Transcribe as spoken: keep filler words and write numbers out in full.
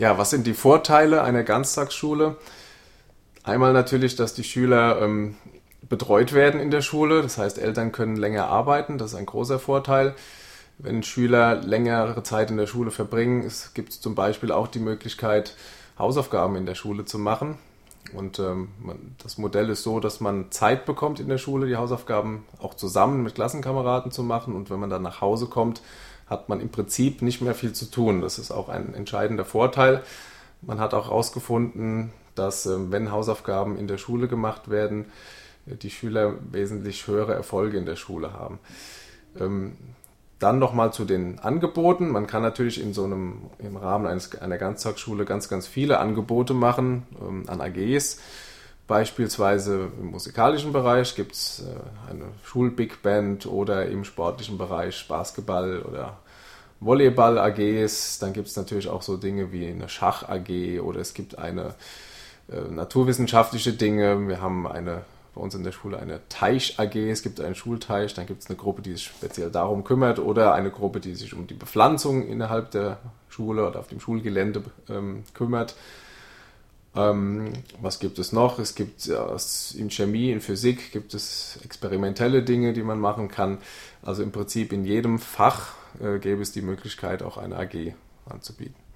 Ja, was sind die Vorteile einer Ganztagsschule? Einmal natürlich, dass die Schüler ähm, betreut werden in der Schule. Das heißt, Eltern können länger arbeiten. Das ist ein großer Vorteil. Wenn Schüler längere Zeit in der Schule verbringen, es gibt zum Beispiel auch die Möglichkeit, Hausaufgaben in der Schule zu machen. Und ähm, man, das Modell ist so, dass man Zeit bekommt in der Schule, die Hausaufgaben auch zusammen mit Klassenkameraden zu machen. Und wenn man dann nach Hause kommt, hat man im Prinzip nicht mehr viel zu tun. Das ist auch ein entscheidender Vorteil. Man hat auch herausgefunden, dass ähm, wenn Hausaufgaben in der Schule gemacht werden, die Schüler wesentlich höhere Erfolge in der Schule haben. Ähm, Dann nochmal zu den Angeboten. Man kann natürlich in so einem, im Rahmen eines, einer Ganztagsschule ganz, ganz viele Angebote machen ähm, an A Gs. Beispielsweise im musikalischen Bereich gibt es äh, eine Schul-Big Band oder im sportlichen Bereich Basketball oder Volleyball-A Gs. Dann gibt es natürlich auch so Dinge wie eine Schach-A G oder es gibt eine äh, naturwissenschaftliche Dinge. Wir haben eine bei uns in der Schule eine Teich-A G, es gibt einen Schulteich, dann gibt es eine Gruppe, die sich speziell darum kümmert oder eine Gruppe, die sich um die Bepflanzung innerhalb der Schule oder auf dem Schulgelände ähm, kümmert. Ähm, was gibt es noch? Es gibt ja, in Chemie, in Physik gibt es experimentelle Dinge, die man machen kann. Also im Prinzip in jedem Fach äh, gäbe es die Möglichkeit, auch eine A G anzubieten.